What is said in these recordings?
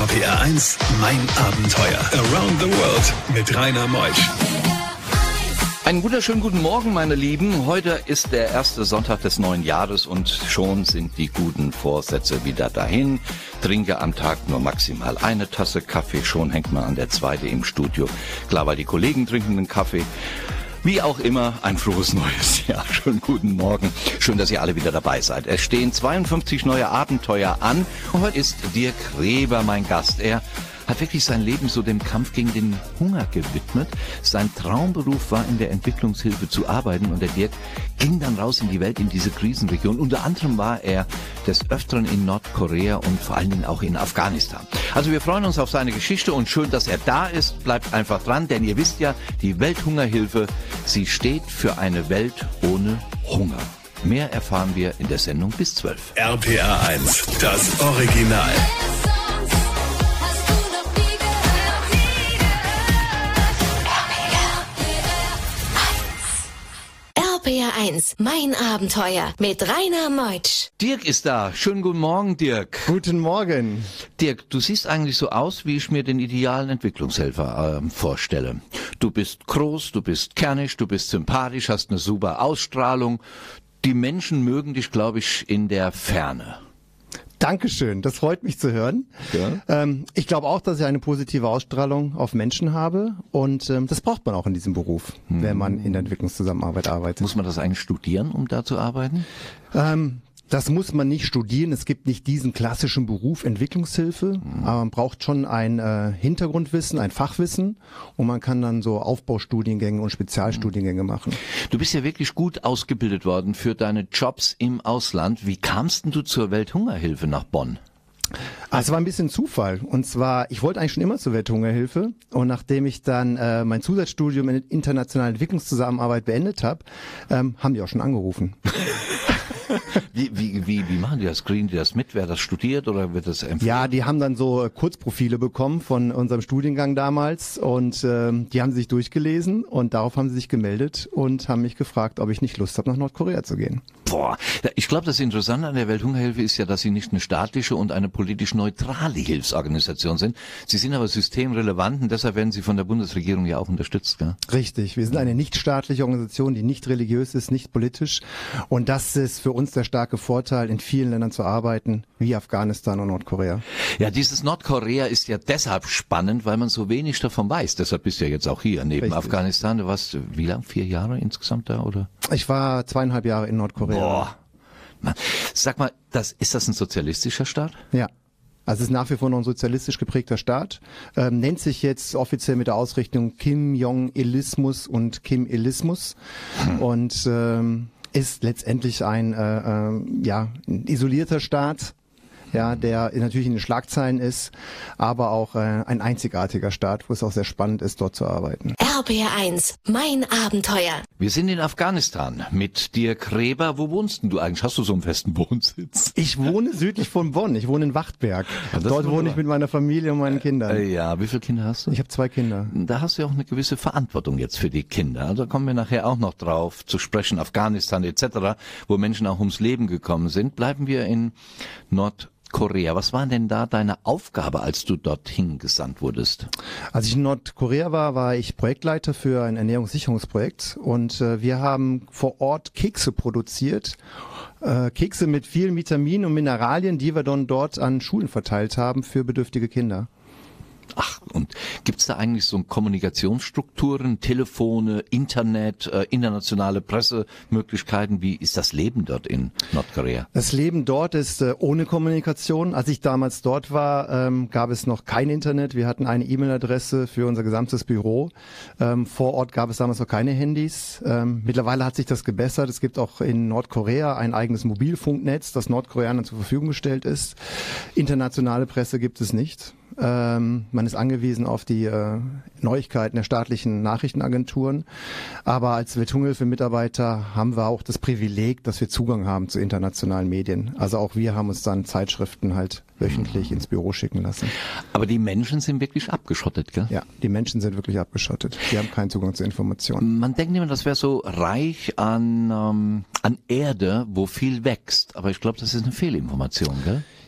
RPR 1, mein Abenteuer. Around the World mit Rainer Meusch. Einen wunderschönen guten Morgen, meine Lieben. Heute ist der erste Sonntag des neuen Jahres und schon sind die guten Vorsätze wieder dahin. Trinke am Tag nur maximal eine Tasse Kaffee, schon hängt man an der zweite im Studio. Klar, weil die Kollegen trinken einen Kaffee. Wie auch immer, ein frohes neues Jahr. Schönen guten Morgen. Schön, dass ihr alle wieder dabei seid. Es stehen 52 neue Abenteuer an. Heute ist Dirk Reber mein Gast. Er hat wirklich sein Leben so dem Kampf gegen den Hunger gewidmet. Sein Traumberuf war, in der Entwicklungshilfe zu arbeiten, und der Dirk ging dann raus in die Welt, in diese Krisenregion. Unter anderem war er des Öfteren in Nordkorea und vor allen Dingen auch in Afghanistan. Also wir freuen uns auf seine Geschichte und schön, dass er da ist. Bleibt einfach dran, denn ihr wisst ja, die Welthungerhilfe, sie steht für eine Welt ohne Hunger. Mehr erfahren wir in der Sendung bis 12. RPR 1, das Original. RPR 1, mein Abenteuer mit Rainer Meutsch. Dirk ist da. Schönen guten Morgen, Dirk. Guten Morgen. Dirk, du siehst eigentlich so aus, wie ich mir den idealen Entwicklungshelfer vorstelle. Du bist groß, du bist kernig, du bist sympathisch, hast eine super Ausstrahlung. Die Menschen mögen dich, glaube ich, in der Ferne. Dankeschön, das freut mich zu hören. Ja. Ich glaube auch, dass ich eine positive Ausstrahlung auf Menschen habe, und das braucht man auch in diesem Beruf, wenn man in der Entwicklungszusammenarbeit arbeitet. Muss man das eigentlich studieren, um da zu arbeiten? Das muss man nicht studieren. Es gibt nicht diesen klassischen Beruf Entwicklungshilfe, aber man braucht schon ein Hintergrundwissen, ein Fachwissen, und man kann dann so Aufbaustudiengänge und Spezialstudiengänge machen. Du bist ja wirklich gut ausgebildet worden für deine Jobs im Ausland. Wie kamst denn du zur Welthungerhilfe nach Bonn? Es war ein bisschen Zufall. Und zwar, ich wollte eigentlich schon immer zur Welthungerhilfe, und nachdem ich dann mein Zusatzstudium in internationaler Entwicklungszusammenarbeit beendet habe, haben die auch schon angerufen. Wie machen die das? Screenen die das mit? Wer das studiert oder wird das empfohlen? Ja, die haben dann so Kurzprofile bekommen von unserem Studiengang damals, und die haben sich durchgelesen, und darauf haben sie sich gemeldet und haben mich gefragt, ob ich nicht Lust habe, nach Nordkorea zu gehen. Boah, ich glaube, das Interessante an der Welthungerhilfe ist ja, dass sie nicht eine staatliche und eine politisch neutrale Hilfsorganisation sind. Sie sind aber systemrelevant, und deshalb werden sie von der Bundesregierung ja auch unterstützt, gell? Richtig, wir sind eine nichtstaatliche Organisation, die nicht religiös ist, nicht politisch, und das ist für uns der starke Vorteil, in vielen Ländern zu arbeiten, wie Afghanistan und Nordkorea. Ja, dieses Nordkorea ist ja deshalb spannend, weil man so wenig davon weiß. Deshalb bist du ja jetzt auch hier neben Richtig. Afghanistan. Du warst wie lang? 4 Jahre insgesamt da, oder? Ich war 2,5 Jahre in Nordkorea. Boah. Mann. Sag mal, ist das ein sozialistischer Staat? Ja. Also es ist nach wie vor noch ein sozialistisch geprägter Staat, nennt sich jetzt offiziell mit der Ausrichtung Kim Jong-ilismus und Kim-ilismus und ist letztendlich ein isolierter Staat, ja, der natürlich in den Schlagzeilen ist, aber auch ein einzigartiger Staat, wo es auch sehr spannend ist, dort zu arbeiten. RPR 1, mein Abenteuer. Wir sind in Afghanistan mit Dirk Reber. Wo wohnst denn du eigentlich? Hast du so einen festen Wohnsitz? Ich wohne südlich von Bonn, ich wohne in Wachtberg. Dort wohne ich mit meiner Familie und meinen Kindern. Ja, wie viele Kinder hast du? Ich habe 2 Kinder. Da hast du ja auch eine gewisse Verantwortung jetzt für die Kinder. Also kommen wir nachher auch noch drauf zu sprechen, Afghanistan etc., wo Menschen auch ums Leben gekommen sind. Bleiben wir in Nordkorea. Was war denn da deine Aufgabe, als du dorthin gesandt wurdest? Als ich in Nordkorea war ich Projektleiter für ein Ernährungssicherungsprojekt, und wir haben vor Ort Kekse produziert. Kekse mit vielen Vitaminen und Mineralien, die wir dann dort an Schulen verteilt haben für bedürftige Kinder. Ach, und gibt's da eigentlich so Kommunikationsstrukturen, Telefone, Internet, internationale Pressemöglichkeiten? Wie ist das Leben dort in Nordkorea? Das Leben dort ist ohne Kommunikation. Als ich damals dort war, gab es noch kein Internet. Wir hatten eine E-Mail-Adresse für unser gesamtes Büro. Vor Ort gab es damals noch keine Handys. Mittlerweile hat sich das gebessert. Es gibt auch in Nordkorea ein eigenes Mobilfunknetz, das Nordkoreanern zur Verfügung gestellt ist. Internationale Presse gibt es nicht. Man ist angewiesen auf die Neuigkeiten der staatlichen Nachrichtenagenturen. Aber als Welthungerhilfe-Mitarbeiter haben wir auch das Privileg, dass wir Zugang haben zu internationalen Medien. Also auch wir haben uns dann Zeitschriften halt wöchentlich ins Büro schicken lassen. Aber die Menschen sind wirklich abgeschottet, gell? Ja, die Menschen sind wirklich abgeschottet. Die haben keinen Zugang zu Informationen. Man denkt immer, das wäre so reich an Erde, wo viel wächst. Aber ich glaube, das ist eine Fehlinformation, gell?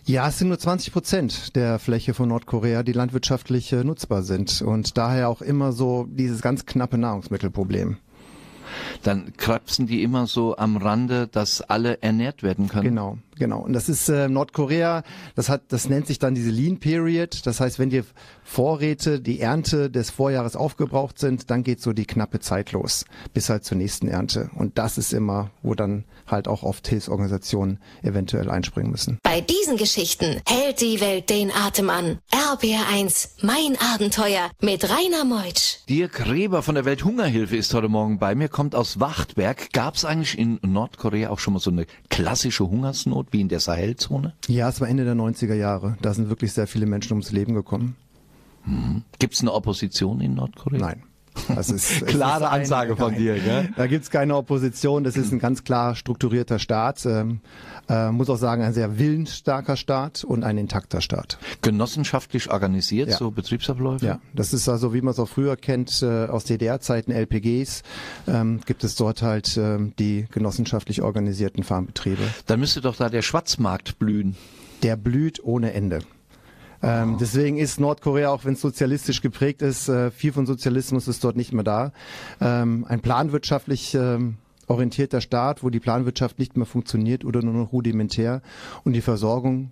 Ja, es sind nur 20% der Fläche von Nordkorea, die landwirtschaftlich nutzbar sind und daher auch immer so dieses ganz knappe Nahrungsmittelproblem. Dann krapsen die immer so am Rande, dass alle ernährt werden können. Genau. Und das ist Nordkorea, das nennt sich dann diese Lean Period. Das heißt, wenn die Vorräte, die Ernte des Vorjahres aufgebraucht sind, dann geht so die knappe Zeit los, bis halt zur nächsten Ernte. Und das ist immer, wo dann halt auch oft Hilfsorganisationen eventuell einspringen müssen. Bei diesen Geschichten hält die Welt den Atem an. RPR1, mein Abenteuer mit Rainer Meutsch. Dirk Reber von der Welthungerhilfe ist heute Morgen bei mir, kommt aus Wachtberg. Gab es eigentlich in Nordkorea auch schon mal so eine klassische Hungersnot wie in der Sahelzone? Ja, es war Ende der 90er Jahre. Da sind wirklich sehr viele Menschen ums Leben gekommen. Gibt es eine Opposition in Nordkorea? Nein. Das ist klare Ansage von dir, gell? Da gibt's keine Opposition. Das ist ein ganz klar strukturierter Staat. Muss auch sagen, ein sehr willensstarker Staat und ein intakter Staat. Genossenschaftlich organisiert, Ja. so Betriebsabläufe? Ja, das ist also, wie man es auch früher kennt, aus DDR-Zeiten, LPGs, gibt es dort halt die genossenschaftlich organisierten Farmbetriebe. Dann müsste doch da der Schwarzmarkt blühen. Der blüht ohne Ende. Deswegen ist Nordkorea, auch wenn es sozialistisch geprägt ist, viel von Sozialismus ist dort nicht mehr da. Ein planwirtschaftlich orientierter Staat, wo die Planwirtschaft nicht mehr funktioniert oder nur noch rudimentär und die Versorgung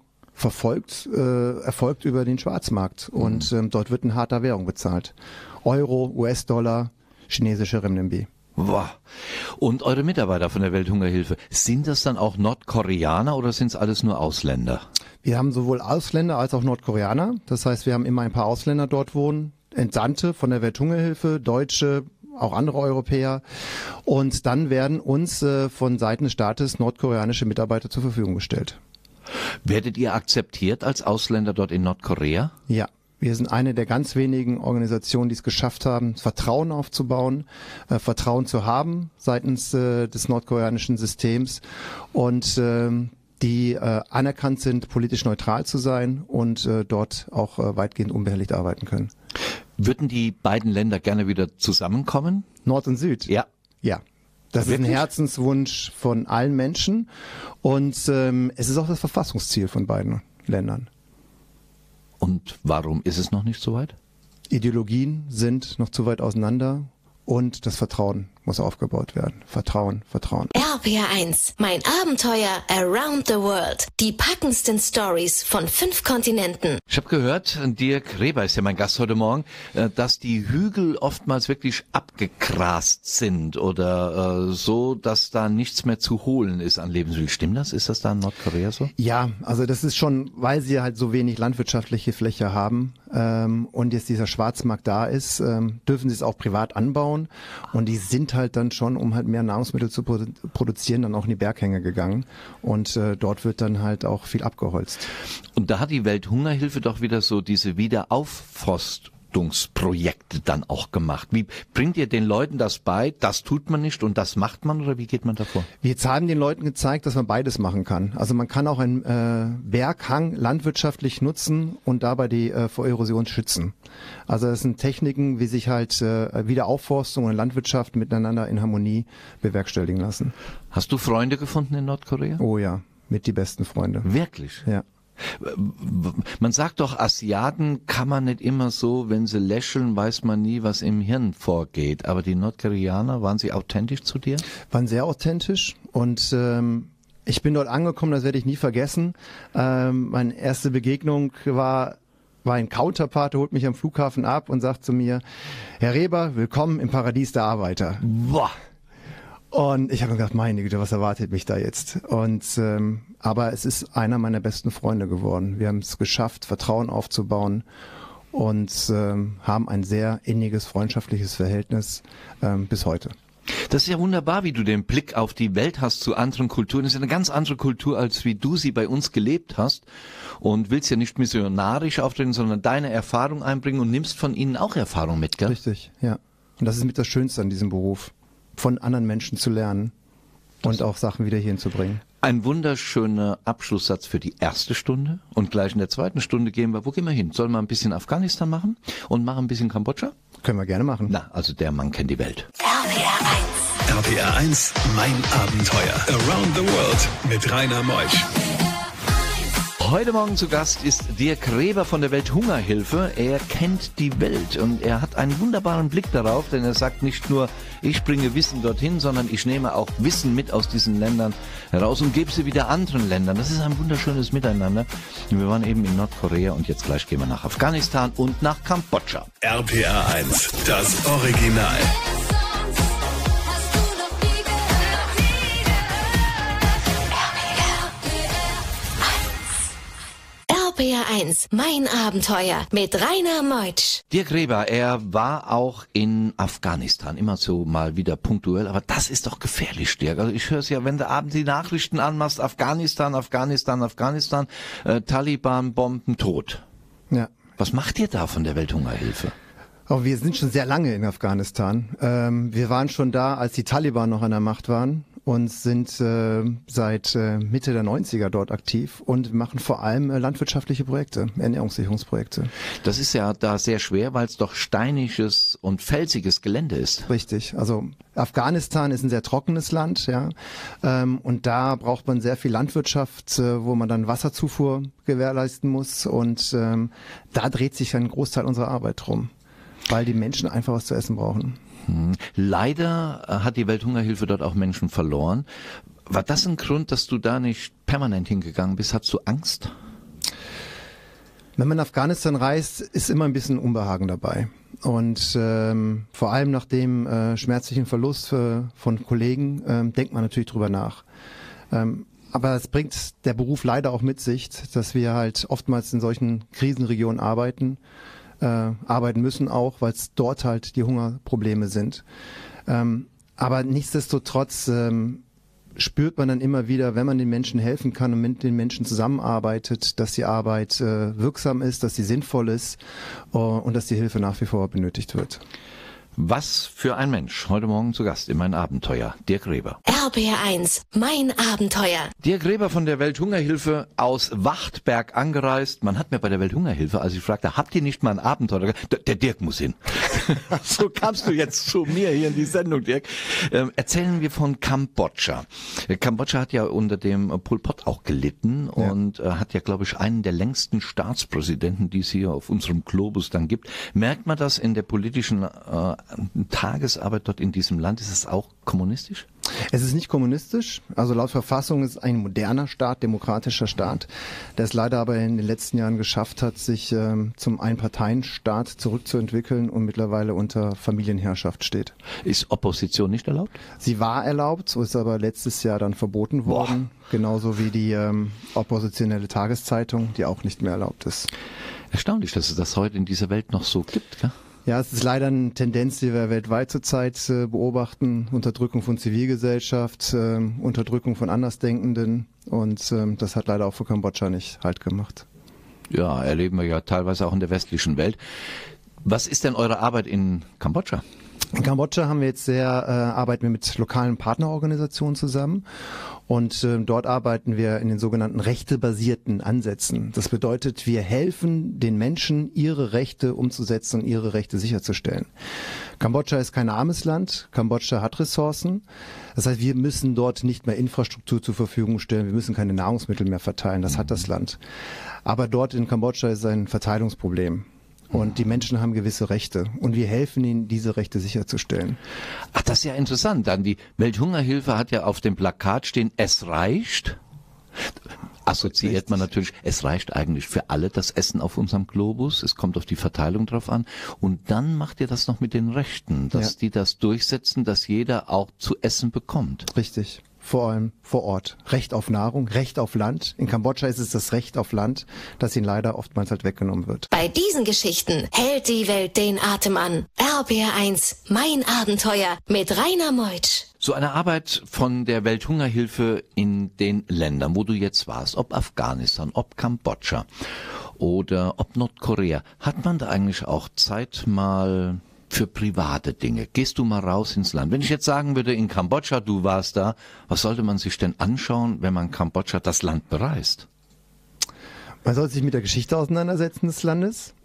erfolgt über den Schwarzmarkt und dort wird in harter Währung bezahlt. Euro, US-Dollar, chinesische Renminbi. Wow. Und eure Mitarbeiter von der Welthungerhilfe, sind das dann auch Nordkoreaner oder sind es alles nur Ausländer? Wir haben sowohl Ausländer als auch Nordkoreaner. Das heißt, wir haben immer ein paar Ausländer dort wohnen, Entsandte von der Welthungerhilfe, Deutsche, auch andere Europäer. Und dann werden uns von Seiten des Staates nordkoreanische Mitarbeiter zur Verfügung gestellt. Werdet ihr akzeptiert als Ausländer dort in Nordkorea? Ja. Wir sind eine der ganz wenigen Organisationen, die es geschafft haben, Vertrauen aufzubauen, Vertrauen zu haben seitens des nordkoreanischen Systems und die anerkannt sind, politisch neutral zu sein und dort auch weitgehend unbehelligt arbeiten können. Würden die beiden Länder gerne wieder zusammenkommen? Nord und Süd? Ja. Ja. Das ist ein Herzenswunsch von allen Menschen und es ist auch das Verfassungsziel von beiden Ländern. Und warum ist es noch nicht so weit? Ideologien sind noch zu weit auseinander und das Vertrauen muss aufgebaut werden. Vertrauen. RPR1, mein Abenteuer around the world. Die packendsten Stories von 5 Kontinenten. Ich habe gehört, Dirk Reber ist ja mein Gast heute Morgen, dass die Hügel oftmals wirklich abgegrast sind oder so, dass da nichts mehr zu holen ist an Lebensmitteln. Stimmt das? Ist das da in Nordkorea so? Ja, also das ist schon, weil sie halt so wenig landwirtschaftliche Fläche haben und jetzt dieser Schwarzmarkt da ist, dürfen sie es auch privat anbauen und die sind halt dann schon, um halt mehr Nahrungsmittel zu produzieren, dann auch in die Berghänge gegangen und dort wird dann halt auch viel abgeholzt. Und da hat die Welthungerhilfe doch wieder so diese Wiederaufforstungsprojekte dann auch gemacht. Wie bringt ihr den Leuten das bei? Das tut man nicht und das macht man oder wie geht man davor? Wir haben den Leuten gezeigt, dass man beides machen kann. Also man kann auch einen Berghang landwirtschaftlich nutzen und dabei die vor Erosion schützen. Also das sind Techniken, wie sich halt Wiederaufforstung und Landwirtschaft miteinander in Harmonie bewerkstelligen lassen. Hast du Freunde gefunden in Nordkorea? Oh ja, mit die besten Freunde. Wirklich? Ja. Man sagt doch, Asiaten kann man nicht immer so, wenn sie lächeln, weiß man nie, was im Hirn vorgeht. Aber die Nordkoreaner, waren sie authentisch zu dir? Waren sehr authentisch und ich bin dort angekommen, das werde ich nie vergessen. Meine erste Begegnung war ein Counterpart, der holt mich am Flughafen ab und sagt zu mir, Herr Reber, willkommen im Paradies der Arbeiter. Boah. Und ich habe mir gedacht, meine Güte, was erwartet mich da jetzt? Und aber es ist einer meiner besten Freunde geworden. Wir haben es geschafft, Vertrauen aufzubauen und haben ein sehr inniges, freundschaftliches Verhältnis bis heute. Das ist ja wunderbar, wie du den Blick auf die Welt hast zu anderen Kulturen. Das ist eine ganz andere Kultur, als wie du sie bei uns gelebt hast. Und willst ja nicht missionarisch auftreten, sondern deine Erfahrung einbringen und nimmst von ihnen auch Erfahrung mit, gell? Richtig, ja. Und das ist mit das Schönste an diesem Beruf, von anderen Menschen zu lernen und auch Sachen wieder hierhin zu bringen. Ein wunderschöner Abschlusssatz für die erste Stunde. Und gleich in der zweiten Stunde wo gehen wir hin? Sollen wir ein bisschen Afghanistan machen und machen ein bisschen Kambodscha? Können wir gerne machen. Na, also der Mann kennt die Welt. RPR1. RPR1, mein Abenteuer. Around the World mit Rainer Meutsch. Heute Morgen zu Gast ist Dirk Reber von der Welthungerhilfe. Er kennt die Welt und er hat einen wunderbaren Blick darauf, denn er sagt nicht nur, ich bringe Wissen dorthin, sondern ich nehme auch Wissen mit aus diesen Ländern heraus und gebe sie wieder anderen Ländern. Das ist ein wunderschönes Miteinander. Wir waren eben in Nordkorea und jetzt gleich gehen wir nach Afghanistan und nach Kambodscha. RPR 1, das Original. RPR 1, mein Abenteuer mit Rainer Meutsch. Dirk Reber, er war auch in Afghanistan, immer so mal wieder punktuell, aber das ist doch gefährlich, Dirk. Also ich höre es ja, wenn du abends die Nachrichten anmachst, Afghanistan, Taliban, Bomben, Tod. Ja. Was macht ihr da von der Welthungerhilfe? Oh, wir sind schon sehr lange in Afghanistan. Wir waren schon da, als die Taliban noch an der Macht waren und sind seit Mitte der 90er dort aktiv und machen vor allem landwirtschaftliche Projekte, Ernährungssicherungsprojekte. Das ist ja da sehr schwer, weil es doch steiniges und felsiges Gelände ist. Richtig. Also Afghanistan ist ein sehr trockenes Land, ja, und da braucht man sehr viel Landwirtschaft, wo man dann Wasserzufuhr gewährleisten muss und da dreht sich ein Großteil unserer Arbeit drum, weil die Menschen einfach was zu essen brauchen. Leider hat die Welthungerhilfe dort auch Menschen verloren. War das ein Grund, dass du da nicht permanent hingegangen bist? Hattest du Angst? Wenn man nach Afghanistan reist, ist immer ein bisschen Unbehagen dabei. Und vor allem nach dem schmerzlichen Verlust von Kollegen denkt man natürlich drüber nach. Aber es bringt der Beruf leider auch mit sich, dass wir halt oftmals in solchen Krisenregionen arbeiten müssen auch, weil es dort halt die Hungerprobleme sind. Aber nichtsdestotrotz spürt man dann immer wieder, wenn man den Menschen helfen kann und mit den Menschen zusammenarbeitet, dass die Arbeit wirksam ist, dass sie sinnvoll ist und dass die Hilfe nach wie vor benötigt wird. Was für ein Mensch. Heute Morgen zu Gast in mein Abenteuer. Dirk Reber. RPR 1, mein Abenteuer. Dirk Reber von der Welthungerhilfe aus Wachtberg angereist. Man hat mir bei der Welthungerhilfe, als ich fragte, habt ihr nicht mal ein Abenteuer? Der Dirk muss hin. So kamst du jetzt zu mir hier in die Sendung, Dirk. Erzählen wir von Kambodscha. Kambodscha hat ja unter dem Pol Pot auch gelitten und hat ja, glaube ich, einen der längsten Staatspräsidenten, die es hier auf unserem Globus dann gibt. Merkt man das in der politischen Tagesarbeit dort in diesem Land? Ist es auch kommunistisch? Es ist nicht kommunistisch. Also laut Verfassung ist es ein moderner Staat, demokratischer Staat, der es leider aber in den letzten Jahren geschafft hat, sich zum Einparteienstaat zurückzuentwickeln und mittlerweile unter Familienherrschaft steht. Ist Opposition nicht erlaubt? Sie war erlaubt, so ist aber letztes Jahr dann verboten worden. Genauso wie die oppositionelle Tageszeitung, die auch nicht mehr erlaubt ist. Erstaunlich, dass es das heute in dieser Welt noch so gibt, gell? Ja, es ist leider eine Tendenz, die wir weltweit zurzeit beobachten. Unterdrückung von Zivilgesellschaft, Unterdrückung von Andersdenkenden und das hat leider auch für Kambodscha nicht Halt gemacht. Ja, erleben wir ja teilweise auch in der westlichen Welt. Was ist denn eure Arbeit in Kambodscha? In Kambodscha arbeiten wir mit lokalen Partnerorganisationen zusammen und dort arbeiten wir in den sogenannten rechtebasierten Ansätzen. Das bedeutet, wir helfen den Menschen, ihre Rechte umzusetzen und ihre Rechte sicherzustellen. Kambodscha ist kein armes Land, Kambodscha hat Ressourcen. Das heißt, wir müssen dort nicht mehr Infrastruktur zur Verfügung stellen, wir müssen keine Nahrungsmittel mehr verteilen, das hat das Land. Aber dort in Kambodscha ist ein Verteilungsproblem. Und die Menschen haben gewisse Rechte und wir helfen ihnen, diese Rechte sicherzustellen. Ach, das ist ja interessant. Dann die Welthungerhilfe hat ja auf dem Plakat stehen, es reicht. Assoziiert man natürlich, es reicht eigentlich für alle das Essen auf unserem Globus. Es kommt auf die Verteilung drauf an. Und dann macht ihr das noch mit den Rechten, dass die das durchsetzen, dass jeder auch zu essen bekommt. Richtig. Vor allem vor Ort. Recht auf Nahrung, Recht auf Land. In Kambodscha ist es das Recht auf Land, das ihnen leider oftmals halt weggenommen wird. Bei diesen Geschichten hält die Welt den Atem an. RPR 1, mein Abenteuer mit Rainer Meutsch. So eine Arbeit von der Welthungerhilfe in den Ländern, wo du jetzt warst, ob Afghanistan, ob Kambodscha oder ob Nordkorea, hat man da eigentlich auch Zeit mal für private Dinge? Gehst du mal raus ins Land? Wenn ich jetzt sagen würde, in Kambodscha, du warst da, was sollte man sich denn anschauen, wenn man Kambodscha, das Land, bereist? Man sollte sich mit der Geschichte auseinandersetzen des Landes.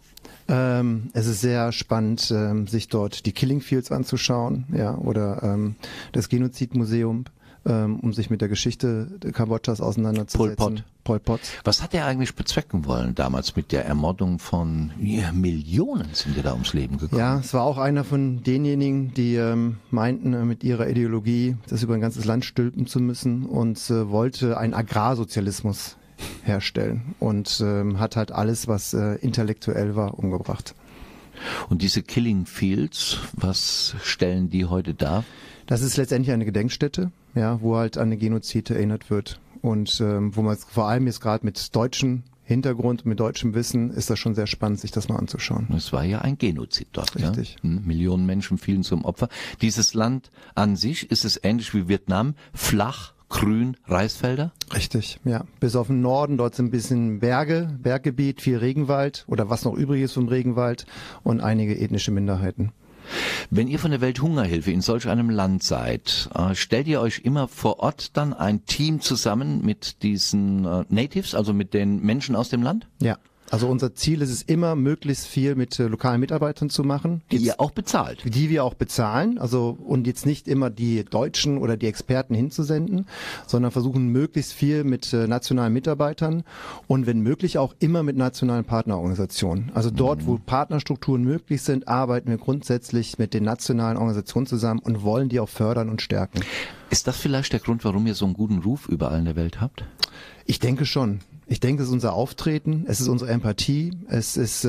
Es ist sehr spannend, sich dort die Killing Fields anzuschauen, ja, oder das Genozidmuseum. um sich mit der Geschichte Kambodschas auseinanderzusetzen. Pol Pot. Was hat er eigentlich bezwecken wollen damals mit der Ermordung von Millionen sind ja da ums Leben gekommen? Ja, es war auch einer von denjenigen, die meinten, mit ihrer Ideologie das über ein ganzes Land stülpen zu müssen und wollte einen Agrarsozialismus herstellen und hat halt alles, was intellektuell war, umgebracht. Und diese Killing Fields, was stellen die heute dar? Das ist letztendlich eine Gedenkstätte, ja, wo halt an den Genozid erinnert wird. Und wo man vor allem jetzt gerade mit deutschem Hintergrund, mit deutschem Wissen, ist das schon sehr spannend, sich das mal anzuschauen. Es war ja ein Genozid dort. Richtig. Ja? Millionen Menschen fielen zum Opfer. Dieses Land an sich, ist es ähnlich wie Vietnam, flach, grün, Reisfelder? Richtig, ja. Bis auf den Norden, dort sind ein bisschen Berggebiet, viel Regenwald oder was noch übrig ist vom Regenwald und einige ethnische Minderheiten. Wenn ihr von der Welthungerhilfe in solch einem Land seid, stellt ihr euch immer vor Ort dann ein Team zusammen mit diesen Natives, also mit den Menschen aus dem Land? Ja. Also unser Ziel ist es immer, möglichst viel mit lokalen Mitarbeitern zu machen. Die ihr auch bezahlt. Die wir auch bezahlen. Also, und jetzt nicht immer die Deutschen oder die Experten hinzusenden, sondern versuchen möglichst viel mit nationalen Mitarbeitern und wenn möglich auch immer mit nationalen Partnerorganisationen. Also dort, wo Partnerstrukturen möglich sind, arbeiten wir grundsätzlich mit den nationalen Organisationen zusammen und wollen die auch fördern und stärken. Ist das vielleicht der Grund, warum ihr so einen guten Ruf überall in der Welt habt? Ich denke schon. Ich denke, es ist unser Auftreten, es ist unsere Empathie, es ist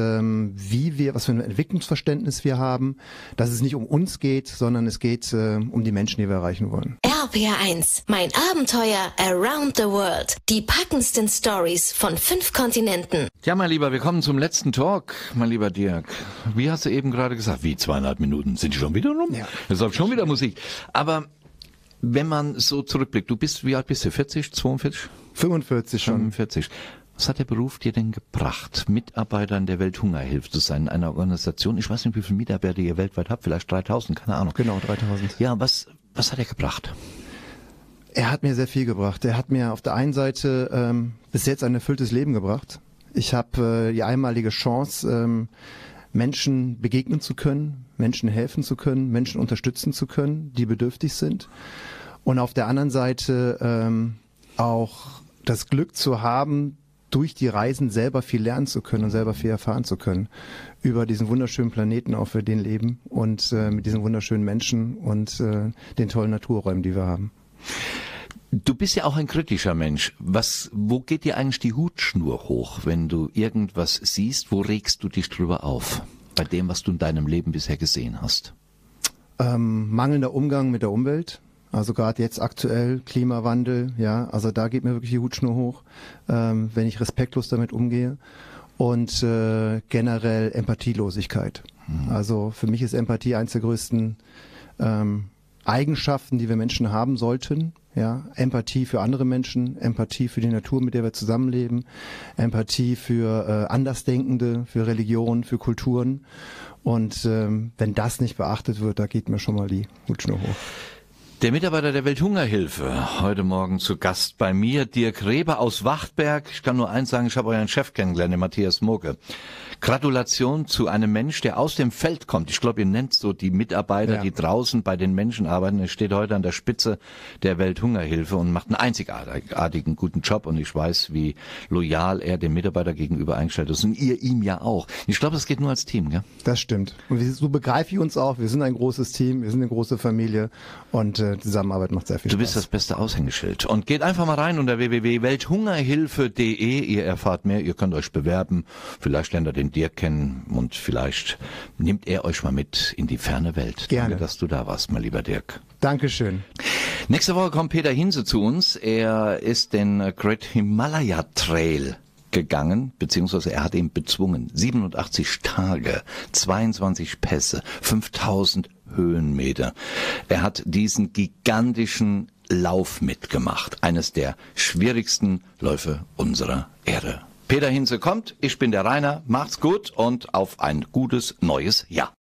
was für ein Entwicklungsverständnis wir haben, dass es nicht um uns geht, sondern es geht um die Menschen, die wir erreichen wollen. RPR1, mein Abenteuer around the world. Die packendsten Stories von 5 Kontinenten. Ja, mein Lieber, wir kommen zum letzten Talk, mein lieber Dirk. Wie hast du eben gerade gesagt? Wie 2,5 Minuten? Sind die schon wieder rum? Ja. Es läuft schon wieder Musik. Aber wenn man so zurückblickt, wie alt bist du? 40, 42? 45 schon. 45. Was hat der Beruf dir denn gebracht, Mitarbeiter in der Welthungerhilfe zu sein, in einer Organisation? Ich weiß nicht, wie viele Mitarbeiter ihr weltweit habt, vielleicht 3000, keine Ahnung. Genau, 3000. Ja, was hat er gebracht? Er hat mir sehr viel gebracht. Er hat mir auf der einen Seite bis jetzt ein erfülltes Leben gebracht. Ich habe die einmalige Chance, Menschen begegnen zu können, Menschen helfen zu können, Menschen unterstützen zu können, die bedürftig sind. Und auf der anderen Seite auch das Glück zu haben, durch die Reisen selber viel lernen zu können und selber viel erfahren zu können über diesen wunderschönen Planeten, auf wir den leben und mit diesen wunderschönen Menschen und den tollen Naturräumen, die wir haben. Du bist ja auch ein kritischer Mensch. Wo geht dir eigentlich die Hutschnur hoch, wenn du irgendwas siehst? Wo regst du dich drüber auf? Bei dem, was du in deinem Leben bisher gesehen hast? Mangelnder Umgang mit der Umwelt. Also gerade jetzt aktuell Klimawandel, ja, also da geht mir wirklich die Hutschnur hoch, wenn ich respektlos damit umgehe und generell Empathielosigkeit. Also für mich ist Empathie eines der größten Eigenschaften, die wir Menschen haben sollten. Ja, Empathie für andere Menschen, Empathie für die Natur, mit der wir zusammenleben, Empathie für Andersdenkende, für Religionen, für Kulturen. Und wenn das nicht beachtet wird, da geht mir schon mal die Hutschnur hoch. Der Mitarbeiter der Welthungerhilfe, heute Morgen zu Gast bei mir, Dirk Reber aus Wachtberg. Ich kann nur eins sagen, ich habe euren Chef kennengelernt, den Matthias Moke. Gratulation zu einem Mensch, der aus dem Feld kommt. Ich glaube, ihr nennt so die Mitarbeiter, die draußen bei den Menschen arbeiten. Er steht heute an der Spitze der Welthungerhilfe und macht einen einzigartigen guten Job. Und ich weiß, wie loyal er dem Mitarbeiter gegenüber eingestellt ist. Und ihr ihm ja auch. Ich glaube, das geht nur als Team, gell? Das stimmt. Und so begreife ich uns auch. Wir sind ein großes Team, wir sind eine große Familie und die Zusammenarbeit macht sehr viel Spaß. Du bist das beste Aushängeschild. Und geht einfach mal rein unter www.welthungerhilfe.de. Ihr erfahrt mehr, ihr könnt euch bewerben. Vielleicht lernt ihr den Dirk kennen und vielleicht nimmt er euch mal mit in die ferne Welt. Gerne. Danke, dass du da warst, mein lieber Dirk. Dankeschön. Nächste Woche kommt Peter Hinze zu uns. Er ist den Great Himalaya Trail gegangen, beziehungsweise er hat ihn bezwungen. 87 Tage, 22 Pässe, 5000 Höhenmeter. Er hat diesen gigantischen Lauf mitgemacht. Eines der schwierigsten Läufe unserer Erde. Peter Hinze kommt, ich bin der Rainer, macht's gut und auf ein gutes neues Jahr.